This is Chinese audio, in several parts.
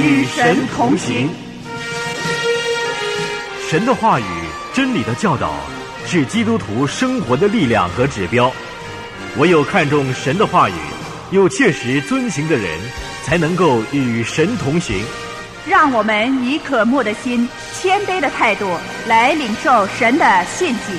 与神同行。 神的话语、真理的教导是基督徒生活的力量和指标。唯有看重神的话语，又切实遵行的人，才能够与神同行。 让我们以渴慕的心、谦卑的态度来领受神的信息。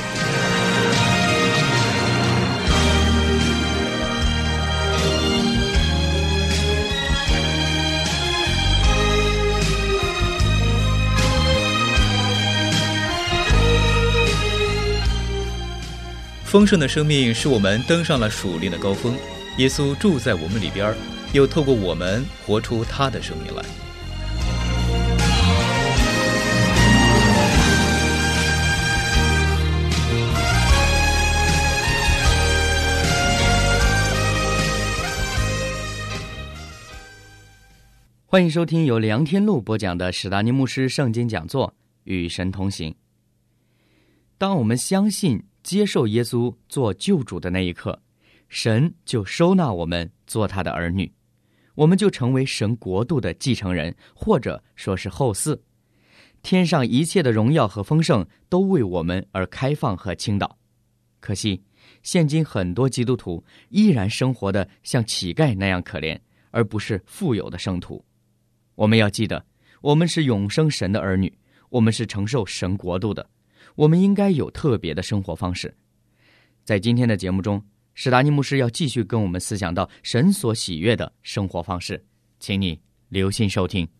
丰盛的生命使我们登上了属灵的高峰，耶稣住在我们里边，又透过我们活出他的生命来。 欢迎收听由梁天禄播讲的史达尼牧师圣经讲座《与神同行》。当我们相信接受耶稣做救主的那一刻，神就收纳我们做他的儿女，我们就成为神国度的继承人，或者说是后嗣。天上一切的荣耀和丰盛都为我们而开放和倾倒。可惜现今很多基督徒依然生活得像乞丐那样可怜，而不是富有的圣徒。我们要记得，我们是永生神的儿女，我们是承受神国度的，我们应该有特别的生活方式。在今天的节目中，史达尼牧师要继续跟我们思想到神所喜悦的生活方式，请你留心收听。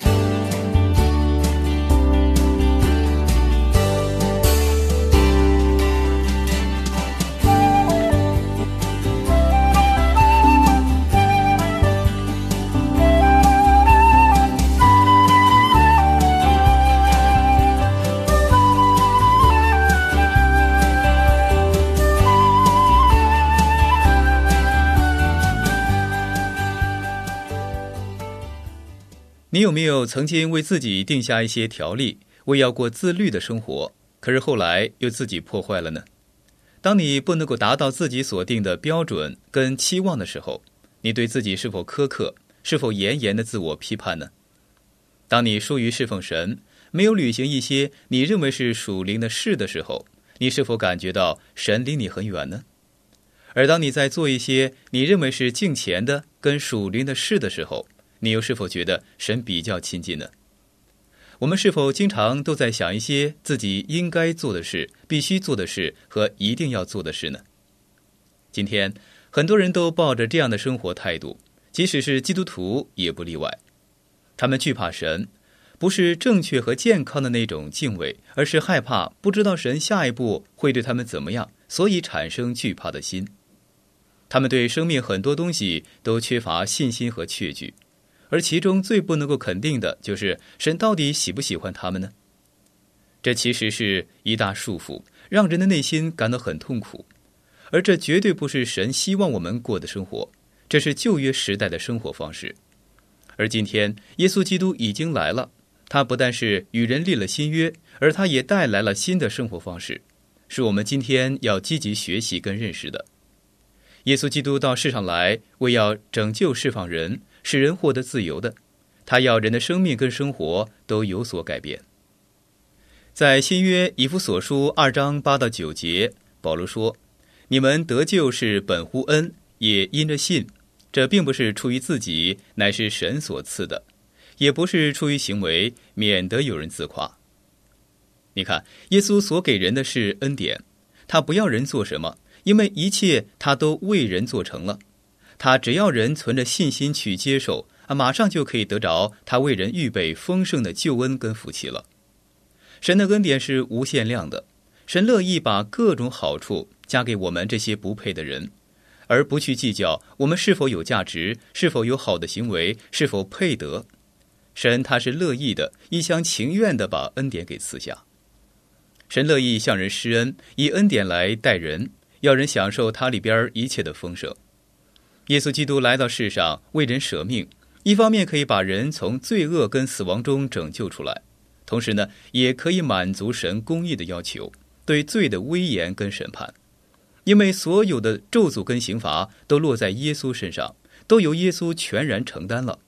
你有没有曾经为自己定下一些条例，为要过自律的生活，可是后来又自己破坏了呢？当你不能够达到自己所定的标准跟期望的时候，你对自己是否苛刻，是否严严的自我批判呢？当你疏于侍奉神，没有履行一些你认为是属灵的事的时候，你是否感觉到神离你很远呢？而当你在做一些你认为是敬虔的跟属灵的事的时候，你又是否觉得神比较亲近呢？我们是否经常都在想一些自己应该做的事、必须做的事和一定要做的事呢？今天很多人都抱着这样的生活态度，即使是基督徒也不例外。他们惧怕神，不是正确和健康的那种敬畏，而是害怕不知道神下一步会对他们怎么样，所以产生惧怕的心。他们对生命很多东西都缺乏信心和确据，而其中最不能够肯定的就是神到底喜不喜欢他们呢？这其实是一大束缚，让人的内心感到很痛苦。而这绝对不是神希望我们过的生活，这是旧约时代的生活方式。而今天耶稣基督已经来了，他不但是与人立了新约，而他也带来了新的生活方式，是我们今天要积极学习跟认识的。耶稣基督到世上来，为要拯救释放人，使人获得自由的，他要人的生命跟生活都有所改变。在新约以弗所书2章8到9节，保罗说：你们得救是本乎恩，也因着信，这并不是出于自己，乃是神所赐的，也不是出于行为，免得有人自夸。你看，耶稣所给人的是恩典，他不要人做什么，因为一切他都为人做成了，他只要人存着信心去接受，马上就可以得着他为人预备丰盛的救恩跟福气了。神的恩典是无限量的，神乐意把各种好处加给我们这些不配的人，而不去计较我们是否有价值，是否有好的行为，是否配得。神他是乐意的，一厢情愿地把恩典给赐下。神乐意向人施恩，以恩典来待人，要人享受他里边一切的丰盛。耶稣基督来到世上为人舍命，一方面可以把人从罪恶跟死亡中拯救出来，同时呢，也可以满足神公义的要求，对罪的威严跟审判。因为所有的咒诅跟刑罚都落在耶稣身上，都由耶稣全然承担了。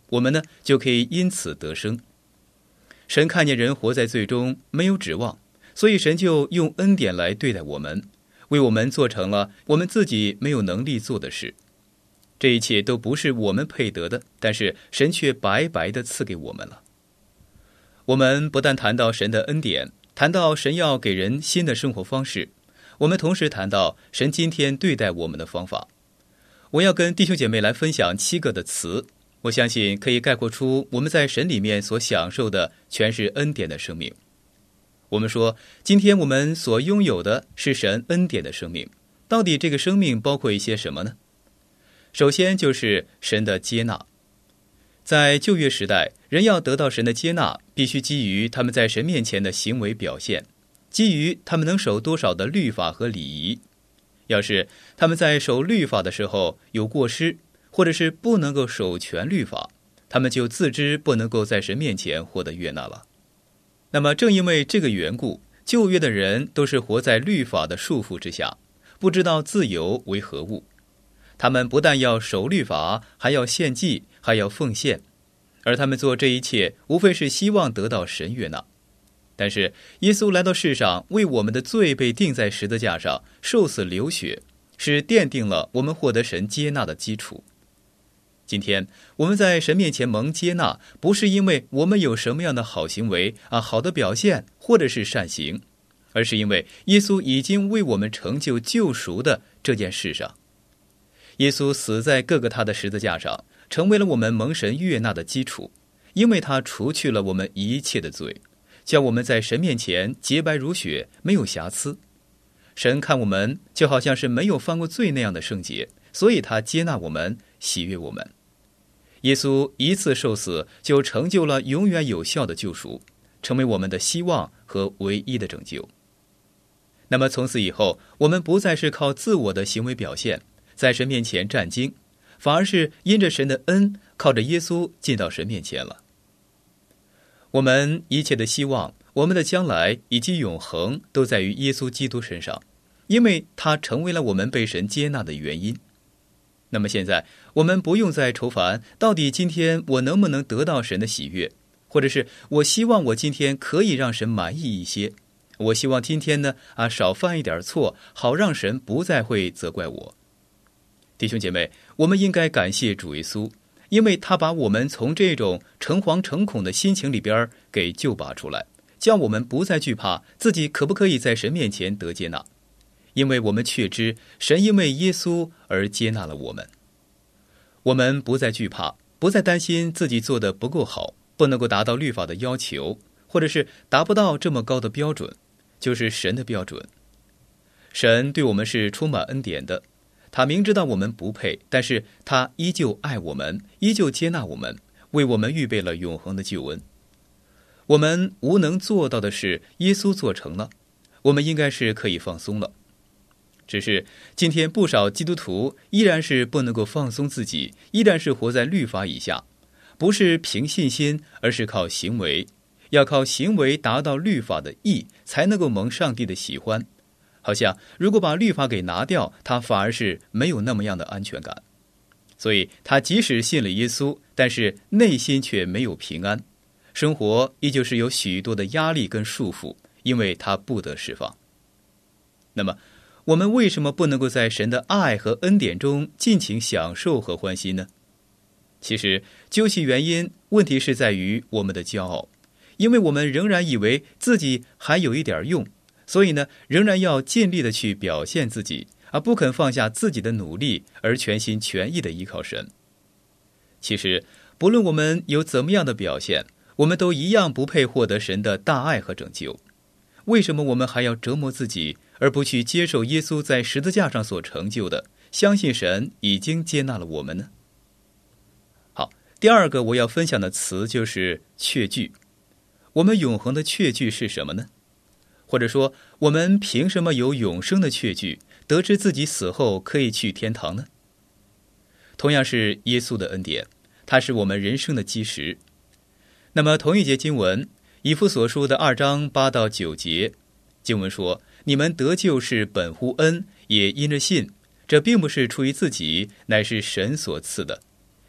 我们呢就可以因此得生。神看见人活在罪中，没有指望，所以神就用恩典来对待我们，为我们做成了我们自己没有能力做的事。这一切都不是我们配得的，但是神却白白地赐给我们了。我们不但谈到神的恩典，谈到神要给人新的生活方式，我们同时谈到神今天对待我们的方法。我要跟弟兄姐妹来分享7个的词，我相信可以概括出我们在神里面所享受的全是恩典的生命。我们说，今天我们所拥有的是神恩典的生命，到底这个生命包括一些什么呢？首先就是神的接纳。在旧约时代，人要得到神的接纳，必须基于他们在神面前的行为表现，基于他们能守多少的律法和礼仪。要是他们在守律法的时候有过失，或者是不能够守全律法，他们就自知不能够在神面前获得悦纳了。那么正因为这个缘故，旧约的人都是活在律法的束缚之下，不知道自由为何物。他们不但要守律法，还要献祭，还要奉献，而他们做这一切无非是希望得到神悦纳。但是耶稣来到世上，为我们的罪被钉在十字架上，受死流血，是奠定了我们获得神接纳的基础。今天我们在神面前蒙接纳，不是因为我们有什么样的好行为好的表现，或者是善行，而是因为耶稣已经为我们成就救赎的这件事上。耶稣死在各个他的十字架上，成为了我们蒙神悦纳的基础，因为他除去了我们一切的罪，叫我们在神面前洁白如雪，没有瑕疵。神看我们就好像是没有犯过罪那样的圣洁，所以他接纳我们，喜悦我们。耶稣一次受死就成就了永远有效的救赎，成为我们的希望和唯一的拯救。那么从此以后，我们不再是靠自我的行为表现在神面前战兢，反而是因着神的恩，靠着耶稣进到神面前了。我们一切的希望，我们的将来以及永恒，都在于耶稣基督身上，因为他成为了我们被神接纳的原因。那么现在我们不用再愁烦，到底今天我能不能得到神的喜悦，或者是我希望我今天可以让神满意一些，我希望今天呢少犯一点错，好让神不再会责怪我。弟兄姐妹，我们应该感谢主耶稣，因为他把我们从这种诚惶诚恐的心情里边给救拔出来，叫我们不再惧怕自己可不可以在神面前得接纳，因为我们确知神因为耶稣而接纳了我们。我们不再惧怕，不再担心自己做得不够好，不能够达到律法的要求，或者是达不到这么高的标准，就是神的标准。神对我们是充满恩典的，他明知道我们不配，但是他依旧爱我们，依旧接纳我们，为我们预备了永恒的救恩。我们无能做到的事，耶稣做成了，我们应该是可以放松了。只是今天不少基督徒依然是不能够放松自己，依然是活在律法以下，不是凭信心，而是靠行为，要靠行为达到律法的义，才能够蒙上帝的喜欢。好像如果把律法给拿掉，他反而是没有那么样的安全感。所以他即使信了耶稣，但是内心却没有平安，生活依旧是有许多的压力跟束缚，因为他不得释放。那么我们为什么不能够在神的爱和恩典中尽情享受和欢心呢？其实究其原因，问题是在于我们的骄傲，因为我们仍然以为自己还有一点用，所以呢，仍然要尽力的去表现自己，而不肯放下自己的努力，而全心全意的依靠神。其实不论我们有怎么样的表现，我们都一样不配获得神的大爱和拯救。为什么我们还要折磨自己，而不去接受耶稣在十字架上所成就的，相信神已经接纳了我们呢？好，第二个我要分享的词就是确据。我们永恒的确据是什么呢？或者说，我们凭什么有永生的确据，得知自己死后可以去天堂呢？同样是耶稣的恩典，它是我们人生的基石。那么同一节经文，以弗所书的2章8到9节，经文说：你们得救是本乎恩，也因着信，这并不是出于自己，乃是神所赐的，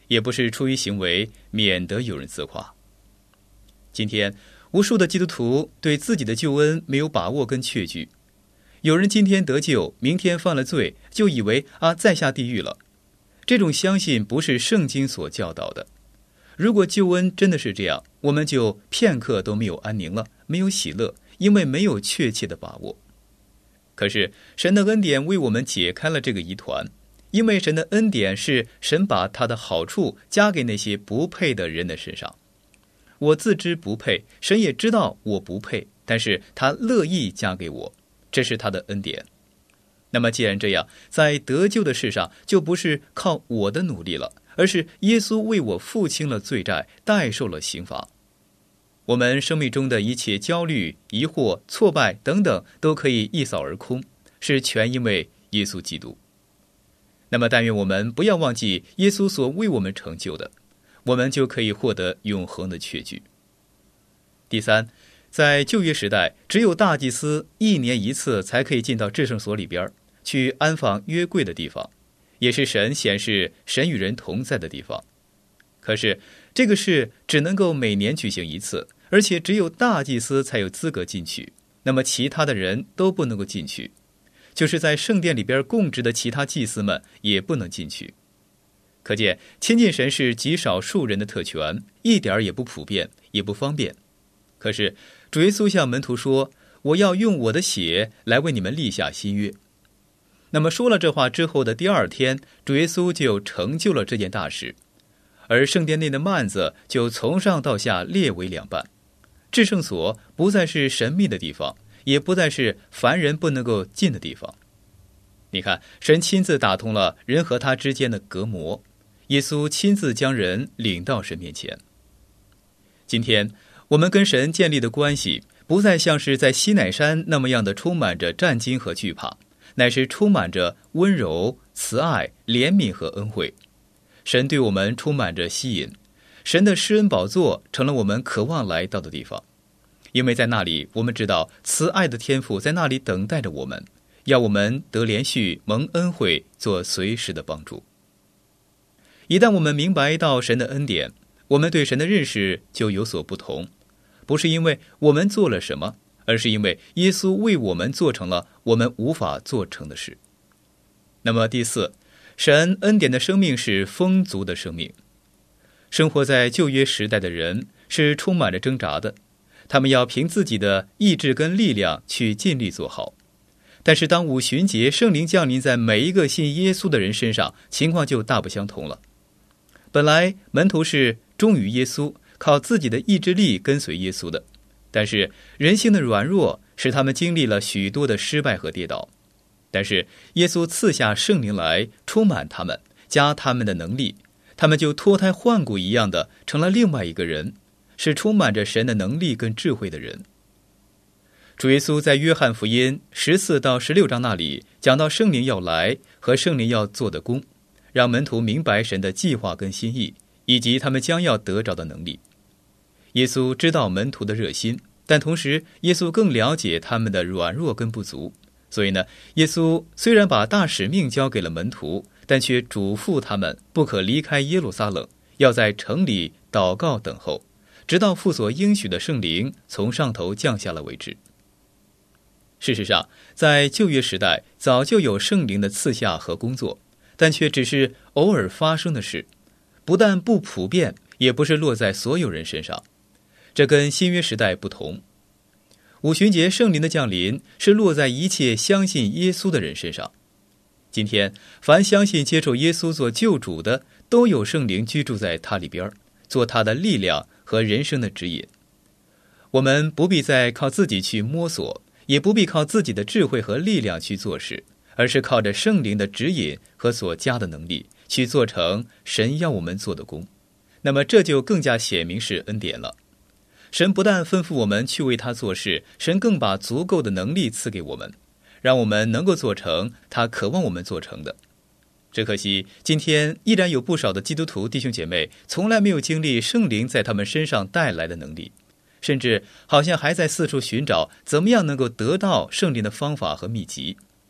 也不是出于行为，免得有人自夸。今天无数的基督徒对自己的救恩没有把握跟确据，有人今天得救，明天犯了罪，就以为再下地狱了。这种相信不是圣经所教导的。如果救恩真的是这样，我们就片刻都没有安宁了，没有喜乐，因为没有确切的把握。可是神的恩典为我们解开了这个疑团，因为神的恩典是神把他的好处加给那些不配的人的身上。我自知不配，神也知道我不配，但是他乐意加给我，这是他的恩典。那么既然这样，在得救的事上就不是靠我的努力了，而是耶稣为我付清了罪债，代受了刑罚。我们生命中的一切焦虑、疑惑、挫败等等都可以一扫而空，是全因为耶稣基督。那么但愿我们不要忘记耶稣所为我们成就的，我们就可以获得永恒的确据。第三，在旧约时代，只有大祭司1年1次才可以进到至圣所里边，去安放约柜的地方，也是神显示神与人同在的地方。可是这个事只能够每年举行1次，而且只有大祭司才有资格进去，那么其他的人都不能够进去，就是在圣殿里边供职的其他祭司们也不能进去。可见亲近神是极少数人的特权，一点也不普遍，也不方便。可是主耶稣向门徒说，我要用我的血来为你们立下新约。那么说了这话之后的第2天，主耶稣就成就了这件大事，而圣殿内的幔子就从上到下裂为2半，至圣所不再是神秘的地方，也不再是凡人不能够进的地方。你看，神亲自打通了人和他之间的隔膜，耶稣亲自将人领到神面前。今天我们跟神建立的关系，不再像是在西乃山那么样的充满着战惊和惧怕，乃是充满着温柔、慈爱、怜悯和恩惠。神对我们充满着吸引，神的施恩宝座成了我们渴望来到的地方，因为在那里我们知道慈爱的天父在那里等待着我们，要我们得连续蒙恩惠，做随时的帮助。一旦我们明白到神的恩典，我们对神的认识就有所不同，不是因为我们做了什么，而是因为耶稣为我们做成了我们无法做成的事。那么第4，神恩典的生命是丰足的生命。生活在旧约时代的人是充满着挣扎的，他们要凭自己的意志跟力量去尽力做好。但是当五旬节圣灵降临在每一个信耶稣的人身上，情况就大不相同了。本来门徒是忠于耶稣，靠自己的意志力跟随耶稣的，但是人性的软弱使他们经历了许多的失败和跌倒。但是耶稣赐下圣灵来充满他们，加他们的能力，他们就脱胎换骨一样的成了另外一个人，是充满着神的能力跟智慧的人。主耶稣在约翰福音14到16章那里讲到圣灵要来和圣灵要做的工，让门徒明白神的计划跟心意，以及他们将要得着的能力。耶稣知道门徒的热心，但同时耶稣更了解他们的软弱跟不足，所以呢，耶稣虽然把大使命交给了门徒，但却嘱咐他们不可离开耶路撒冷，要在城里祷告等候，直到父所应许的圣灵从上头降下了为止。事实上，在旧约时代早就有圣灵的赐下和工作，但却只是偶尔发生的事，不但不普遍，也不是落在所有人身上。这跟新约时代不同。五旬节圣灵的降临是落在一切相信耶稣的人身上。今天凡相信接受耶稣做救主的，都有圣灵居住在他里边，做他的力量和人生的指引。我们不必再靠自己去摸索，也不必靠自己的智慧和力量去做事，而是靠着圣灵的指引和所加的能力去做成神要我们做的工。那么这就更加显明是恩典了。神不但吩咐我们去为他做事，神更把足够的能力赐给我们，让我们能够做成他渴望我们做成的。只可惜今天依然有不少的基督徒弟兄姐妹从来没有经历圣灵在他们身上带来的能力，甚至好像还在四处寻找怎么样能够得到圣灵的方法和秘籍。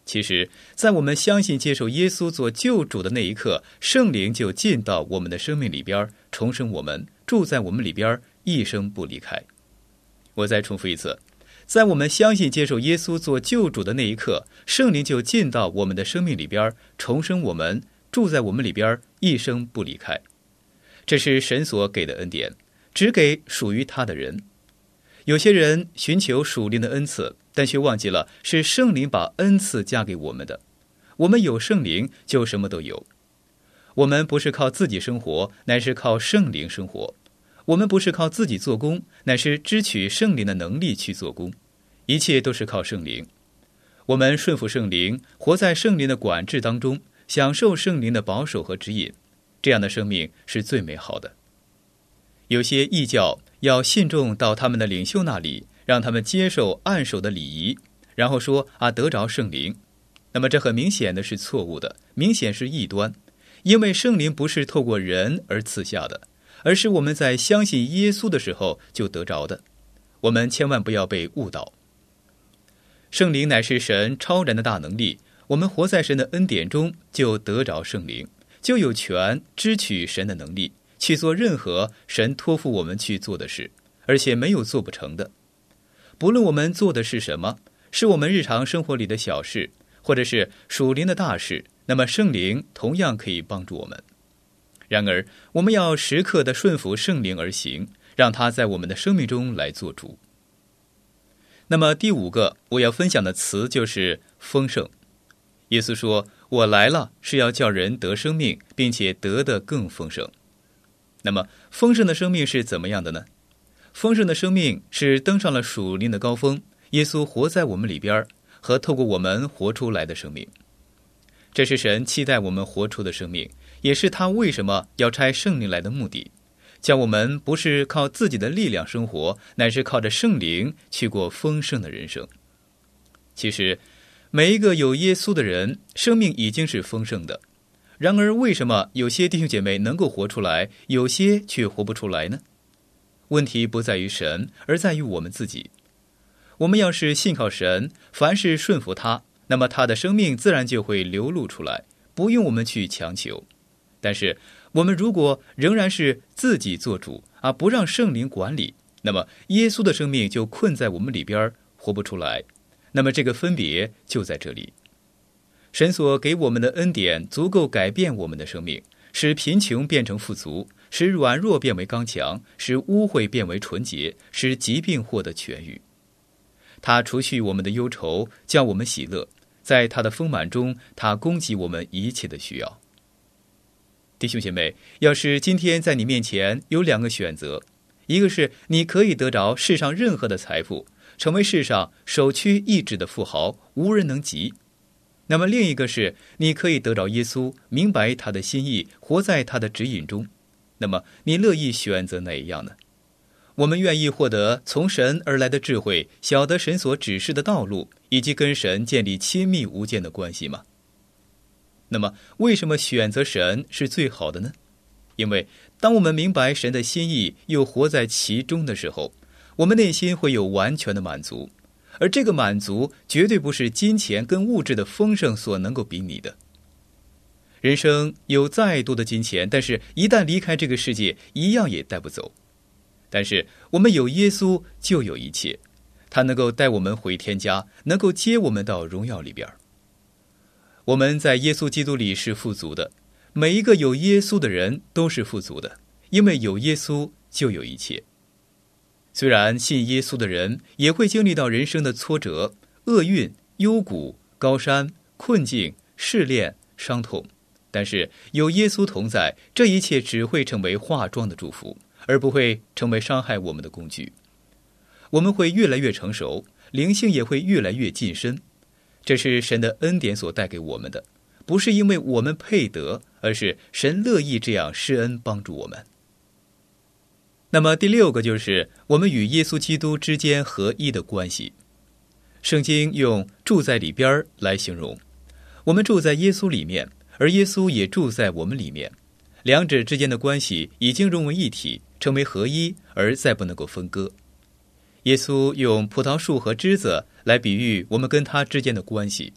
其实，在我们相信接受耶稣做救主的那一刻，圣灵就进到我们的生命里边，重生我们，住在我们里边，一生不离开。我再重复一次，在我们相信接受耶稣做救主的那一刻，圣灵就进到我们的生命里边，重生我们，住在我们里边，一生不离开。这是神所给的恩典，只给属于他的人。有些人寻求属灵的恩赐，但却忘记了是圣灵把恩赐加给我们的。我们有圣灵，就什么都有。我们不是靠自己生活，乃是靠圣灵生活。我们不是靠自己做工，乃是支取圣灵的能力去做工。一切都是靠圣灵。我们顺服圣灵，活在圣灵的管制当中，享受圣灵的保守和指引，这样的生命是最美好的。有些异教要信众到他们的领袖那里，让他们接受按手的礼仪，然后说得着圣灵。那么这很明显的是错误的，明显是异端。因为圣灵不是透过人而赐下的，而是我们在相信耶稣的时候就得着的。我们千万不要被误导。圣灵乃是神超然的大能力，我们活在神的恩典中，就得着圣灵，就有权支取神的能力，去做任何神托付我们去做的事，而且没有做不成的。不论我们做的是什么，是我们日常生活里的小事，或者是属灵的大事，那么圣灵同样可以帮助我们。然而，我们要时刻的顺服圣灵而行，让他在我们的生命中来做主。那么第五个我要分享的词就是丰盛。耶稣说，我来了是要叫人得生命，并且得的更丰盛。那么丰盛的生命是怎么样的呢？丰盛的生命是登上了属灵的高峰，耶稣活在我们里边，和透过我们活出来的生命。这是神期待我们活出的生命，也是他为什么要差圣灵来的目的，叫我们不是靠自己的力量生活，乃是靠着圣灵去过丰盛的人生。其实每一个有耶稣的人，生命已经是丰盛的。然而为什么有些弟兄姐妹能够活出来，有些却活不出来呢？问题不在于神，而在于我们自己。我们要是信靠神，凡是顺服他，那么他的生命自然就会流露出来，不用我们去强求。但是我们如果仍然是自己做主，不让圣灵管理，那么耶稣的生命就困在我们里边，活不出来。那么这个分别就在这里。神所给我们的恩典足够改变我们的生命，使贫穷变成富足，使软弱变为刚强，使污秽变为纯洁，使疾病获得痊愈。他除去我们的忧愁，叫我们喜乐，在他的丰满中，他供给我们一切的需要。弟兄姐妹，要是今天在你面前有两个选择，一个是你可以得着世上任何的财富，成为世上首屈一指的富豪，无人能及。那么另一个是你可以得着耶稣，明白他的心意，活在他的指引中。那么你乐意选择哪一样呢？我们愿意获得从神而来的智慧，晓得神所指示的道路，以及跟神建立亲密无间的关系吗？那么为什么选择神是最好的呢？因为当我们明白神的心意，又活在其中的时候，我们内心会有完全的满足，而这个满足绝对不是金钱跟物质的丰盛所能够比拟的。人生有再多的金钱，但是一旦离开这个世界，一样也带不走。但是我们有耶稣，就有一切，他能够带我们回天家，能够接我们到荣耀里边。我们在耶稣基督里是富足的，每一个有耶稣的人都是富足的，因为有耶稣就有一切。虽然信耶稣的人也会经历到人生的挫折、厄运、幽谷、高山、困境、试炼、伤痛，但是有耶稣同在，这一切只会成为化妆的祝福，而不会成为伤害我们的工具。我们会越来越成熟，灵性也会越来越近身。这是神的恩典所带给我们的，不是因为我们配得，而是神乐意这样施恩帮助我们。那么第六个就是我们与耶稣基督之间合一的关系。圣经用住在里边来形容，我们住在耶稣里面，而耶稣也住在我们里面，两者之间的关系已经融为一体，成为合一，而再不能够分割。耶稣用葡萄树和枝子来比喻我们跟他之间的关系。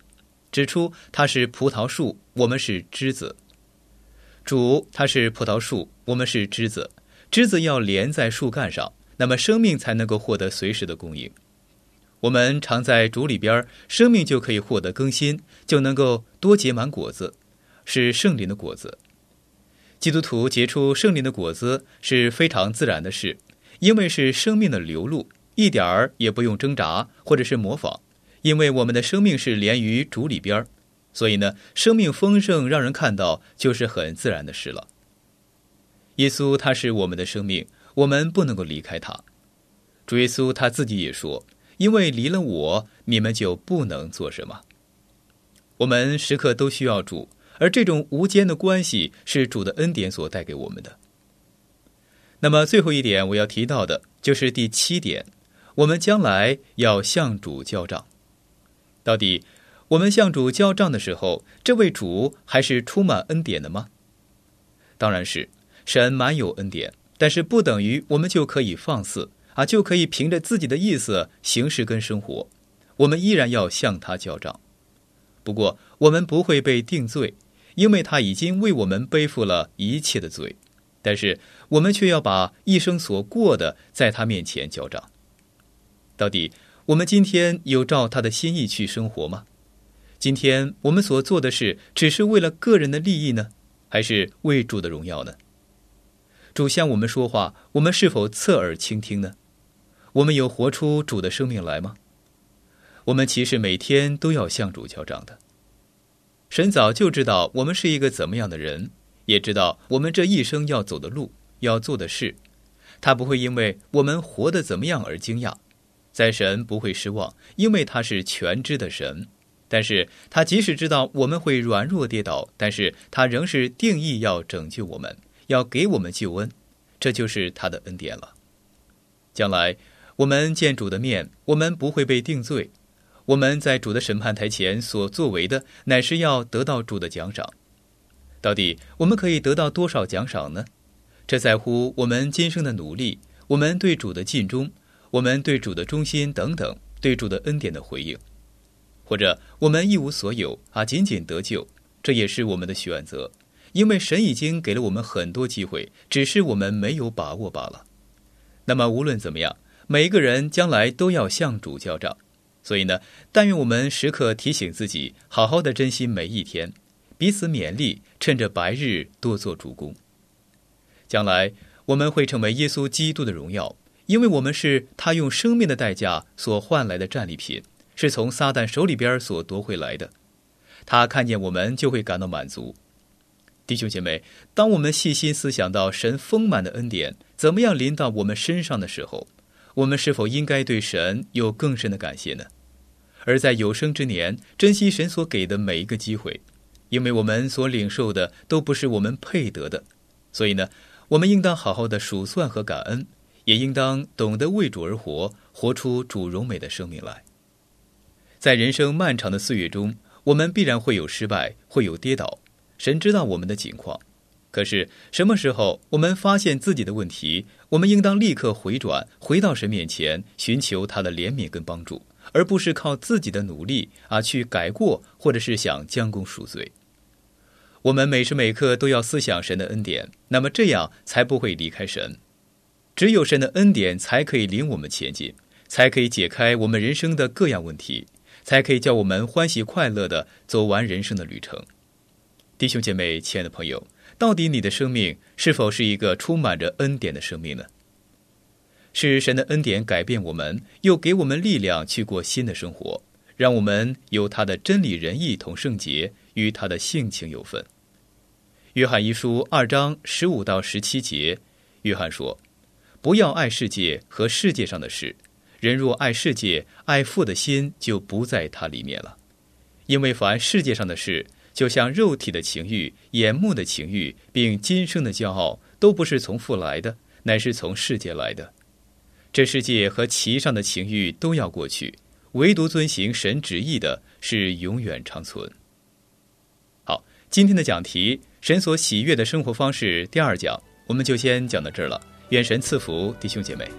指出他是葡萄树，我们是枝子。主他是葡萄树，我们是枝子，枝子要连在树干上，那么生命才能够获得随时的供应。我们常在主里边，生命就可以获得更新，就能够多结满果子，是圣灵的果子。基督徒结出圣灵的果子是非常自然的事，因为是生命的流露，一点儿也不用挣扎或者是模仿，因为我们的生命是连于主里边，所以呢，生命丰盛让人看到就是很自然的事了。耶稣他是我们的生命，我们不能够离开他。主耶稣他自己也说，因为离了我，你们就不能做什么。我们时刻都需要主，而这种无间的关系是主的恩典所带给我们的。那么最后一点我要提到的就是第7点，我们将来要向主交账。到底我们向主交账的时候，这位主还是充满恩典的吗？当然是，神满有恩典，但是不等于我们就可以放肆就可以凭着自己的意思行事跟生活，我们依然要向他交账。不过我们不会被定罪，因为他已经为我们背负了一切的罪，但是我们却要把一生所过的在他面前交账。到底我们今天有照他的心意去生活吗？今天我们所做的事只是为了个人的利益呢，还是为主的荣耀呢？主向我们说话，我们是否侧耳倾听呢？我们有活出主的生命来吗？我们其实每天都要向主交账的。神早就知道我们是一个怎么样的人，也知道我们这一生要走的路，要做的事。他不会因为我们活得怎么样而惊讶，在神不会失望，因为他是全知的神。但是他即使知道我们会软弱跌倒，但是他仍是定义要拯救我们，要给我们救恩，这就是他的恩典了。将来我们见主的面，我们不会被定罪，我们在主的审判台前所作为的，乃是要得到主的奖赏。到底我们可以得到多少奖赏呢？这在乎我们今生的努力，我们对主的尽忠，我们对主的忠心等等，对主的恩典的回应。或者我们一无所有仅仅得救，这也是我们的选择，因为神已经给了我们很多机会，只是我们没有把握罢了。那么无论怎么样，每一个人将来都要向主交账。所以呢，但愿我们时刻提醒自己，好好的珍惜每一天，彼此勉励，趁着白日多做主工。将来我们会成为耶稣基督的荣耀，因为我们是他用生命的代价所换来的战利品，是从撒旦手里边所夺回来的。他看见我们就会感到满足。弟兄姐妹，当我们细心思想到神丰满的恩典怎么样临到我们身上的时候，我们是否应该对神有更深的感谢呢？而在有生之年，珍惜神所给的每一个机会，因为我们所领受的都不是我们配得的。所以呢，我们应当好好的数算和感恩，也应当懂得为主而活，活出主荣美的生命来。在人生漫长的岁月中，我们必然会有失败，会有跌倒，神知道我们的境况。可是什么时候我们发现自己的问题，我们应当立刻回转，回到神面前，寻求他的怜悯跟帮助，而不是靠自己的努力去改过，或者是想将功赎罪。我们每时每刻都要思想神的恩典，那么这样才不会离开神。只有神的恩典才可以领我们前进，才可以解开我们人生的各样问题，才可以叫我们欢喜快乐地走完人生的旅程。弟兄姐妹，亲爱的朋友，到底你的生命是否是一个充满着恩典的生命呢？是神的恩典改变我们，又给我们力量去过新的生活，让我们有他的真理仁义同圣洁，与他的性情有分。约翰一书2章15到17节，约翰说：不要爱世界和世界上的事，人若爱世界，爱父的心就不在他里面了。因为凡世界上的事，就像肉体的情欲、眼目的情欲，并今生的骄傲，都不是从父来的，乃是从世界来的。这世界和其上的情欲都要过去，唯独遵行神旨意的是永远长存。好，今天的讲题神所喜悦的生活方式第2讲，我们就先讲到这儿了。愿神赐福弟兄姐妹。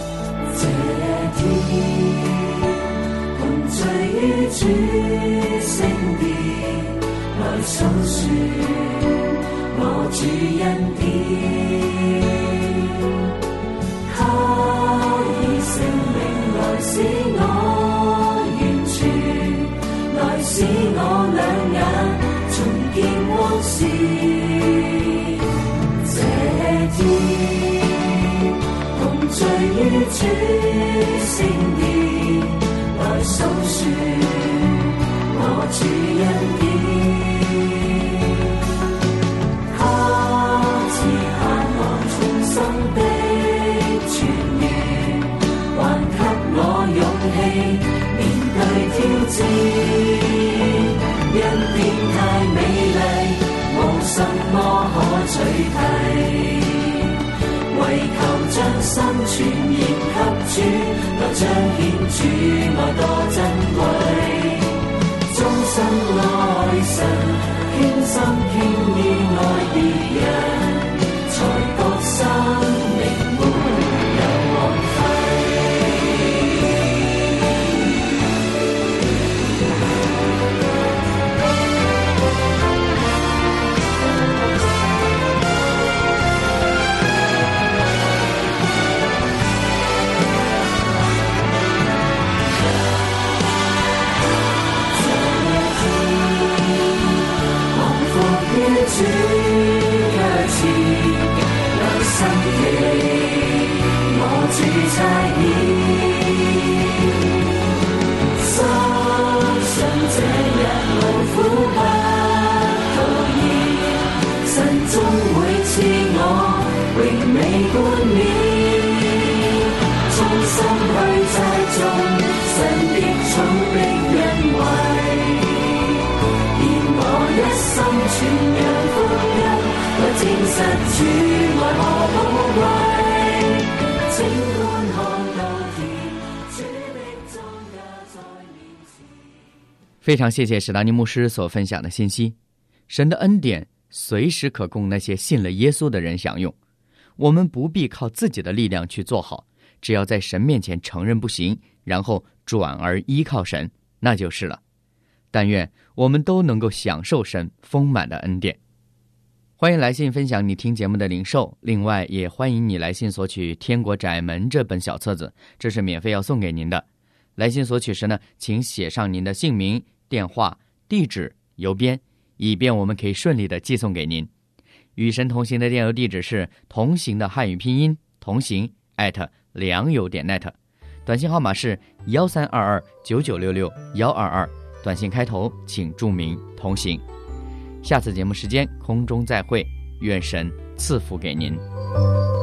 这天同聚于主聖殿來訴說我主恩典，他以聖靈來使我完全，來使我兩眼重見光線。這天同聚於主聖殿來訴說我主恩典，他賜盼望重生的泉源，還給我勇氣面對挑戰。恩典太美麗，無什麼可取替，為求將心全然給主，來彰顯主愛多珍貴。終生愛神，傾心傾意愛別人，才覺生命沒有枉費。主腳前有新奇，我主差遣，深信這日勞苦不徒然，神終會賜我榮美冠冕，衷心去栽種神的寵的恩惠，我一生傳揚福音，來證實主愛何寶貴。請觀看到天，主的莊稼在面前。 非常謝謝史達尼牧師所分享的信息。神的恩典隨時可供那些信了耶穌的人享用，我們不必靠自己的力量去做好，只要在神面前承認不行，然後轉而依靠神，那就是了。但願我們都能夠享受神豐滿的恩典。歡迎來信分享你聽節目的領受，另外也歡迎你來信索取《天國窄門》這本小冊子，這是免費要送給您的。來信索取時呢，請寫上您的姓名、電話、地址、郵編，以便我們可以順利的寄送給您。與神同行的電郵地址是同行的漢語拼音同行@良友.net，短信號碼是13229966-122，短信開頭請注明同行。下次節目時間空中再會，願神賜福給您。